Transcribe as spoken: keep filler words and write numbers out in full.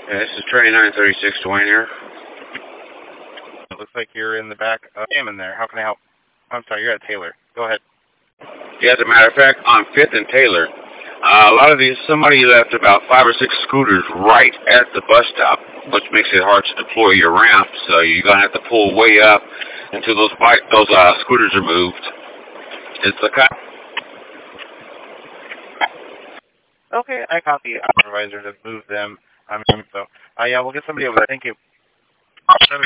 Yeah, this is train nine thirty-six, Dwayne here. It looks like you're in the back. Uh, I am in there. How can I help? I'm sorry, you're at Taylor. Go ahead. Yeah, as a matter of fact, on fifth and Taylor, uh, a lot of these, somebody left about five or six scooters right at the bus stop, which makes it hard to deploy your ramp, so you're going to have to pull way up until those bike, those uh, scooters are moved. It's the kind. Okay, I copy. Supervisor to move them. I mean, so, uh, yeah, we'll get somebody over there. Thank you.